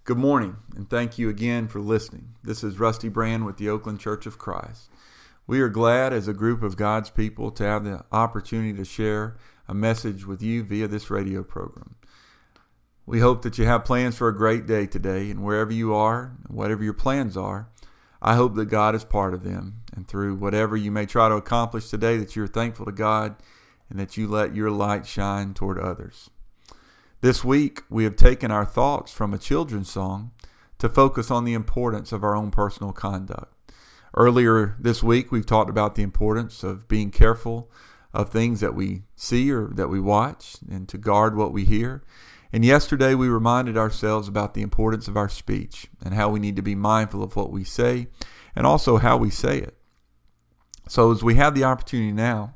Good morning, and thank you again for listening. This is Rusty Brand with the Oakland Church of Christ. We are glad as a group of God's people to have the opportunity to share a message with you via this radio program. We hope that you have plans for a great day today, and wherever you are, whatever your plans are, I hope that God is part of them, and through whatever you may try to accomplish today, that you're thankful to God and that you let your light shine toward others. This week, we have taken our thoughts from a children's song to focus on the importance of our own personal conduct. Earlier this week, we've talked about the importance of being careful of things that we see or that we watch and to guard what we hear. And yesterday, we reminded ourselves about the importance of our speech and how we need to be mindful of what we say and also how we say it. So as we have the opportunity now,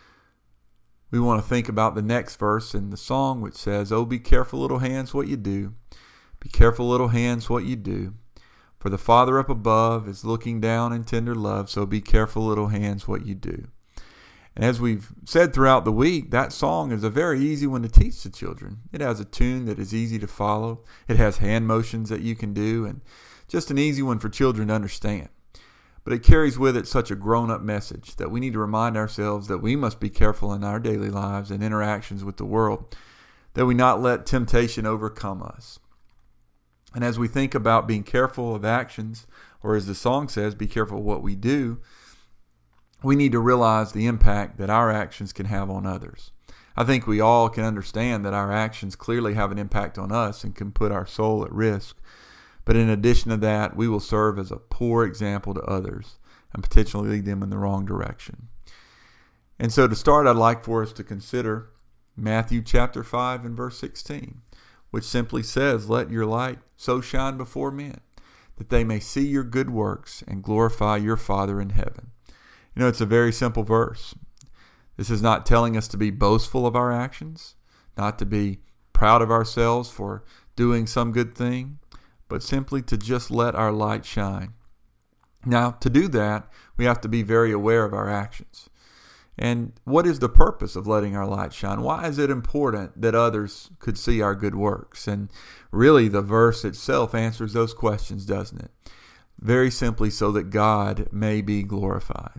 we want to think about the next verse in the song, which says, "Oh, be careful, little hands, what you do. Be careful, little hands, what you do. For the Father up above is looking down in tender love, so be careful, little hands, what you do." And as we've said throughout the week, that song is a very easy one to teach to children. It has a tune that is easy to follow. It has hand motions that you can do, and just an easy one for children to understand. But it carries with it such a grown-up message that we need to remind ourselves that we must be careful in our daily lives and interactions with the world, that we not let temptation overcome us. And as we think about being careful of actions, or as the song says, be careful of what we do, we need to realize the impact that our actions can have on others. I think we all can understand that our actions clearly have an impact on us and can put our soul at risk. But in addition to that, we will serve as a poor example to others and potentially lead them in the wrong direction. And so to start, I'd like for us to consider Matthew chapter 5 and verse 16, which simply says, "Let your light so shine before men, that they may see your good works and glorify your Father in heaven." You know, it's a very simple verse. This is not telling us to be boastful of our actions, not to be proud of ourselves for doing some good thing, but simply to just let our light shine. Now, to do that, we have to be very aware of our actions. And what is the purpose of letting our light shine? Why is it important that others could see our good works? And really, the verse itself answers those questions, doesn't it? Very simply, so that God may be glorified.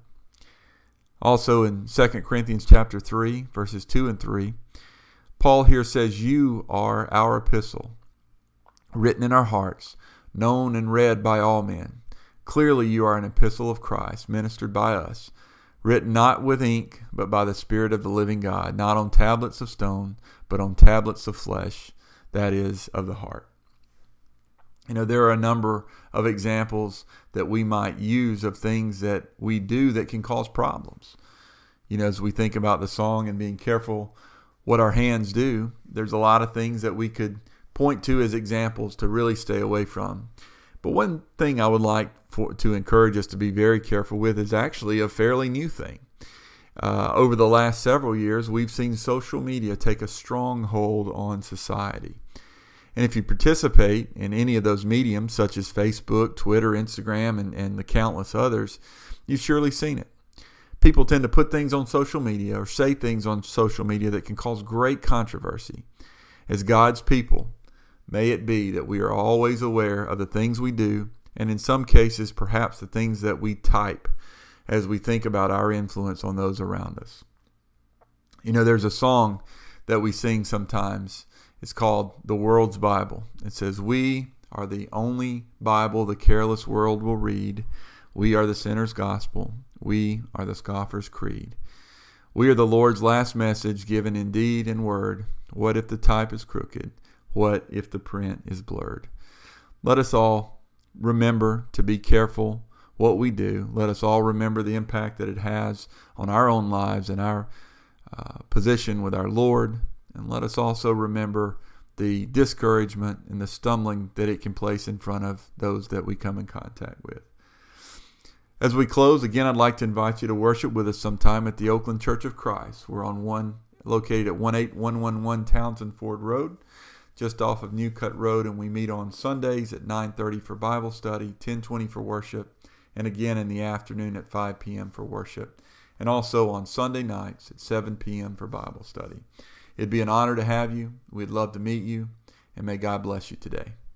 Also in 2 Corinthians chapter 3, verses 2 and 3, Paul here says, "You are our epistle, written in our hearts, known and read by all men. Clearly you are an epistle of Christ, ministered by us, written not with ink, but by the Spirit of the living God, not on tablets of stone, but on tablets of flesh, that is, of the heart." You know, there are a number of examples that we might use of things that we do that can cause problems. You know, as we think about the song and being careful what our hands do, there's a lot of things that we could point to as examples to really stay away from. But one thing I would like to encourage us to be very careful with is actually a fairly new thing. Over the last several years, we've seen social media take a strong hold on society. And if you participate in any of those mediums, such as Facebook, Twitter, Instagram, and the countless others, you've surely seen it. People tend to put things on social media or say things on social media that can cause great controversy. As God's people, may it be that we are always aware of the things we do, and in some cases, perhaps the things that we type as we think about our influence on those around us. You know, there's a song that we sing sometimes. It's called The World's Bible. It says, "We are the only Bible the careless world will read. We are the sinner's gospel. We are the scoffer's creed. We are the Lord's last message given in deed and word. What if the type is crooked? What if the print is blurred?" Let us all remember to be careful what we do. Let us all remember the impact that it has on our own lives and our position with our Lord. And let us also remember the discouragement and the stumbling that it can place in front of those that we come in contact with. As we close, again, I'd like to invite you to worship with us sometime at the Oakland Church of Christ. We're located at 18111 Townsend Ford Road, just off of New Cut Road, and we meet on Sundays at 9:30 for Bible study, 10:20 for worship, and again in the afternoon at 5 p.m. for worship, and also on Sunday nights at 7 p.m. for Bible study. It'd be an honor to have you. We'd love to meet you, and may God bless you today.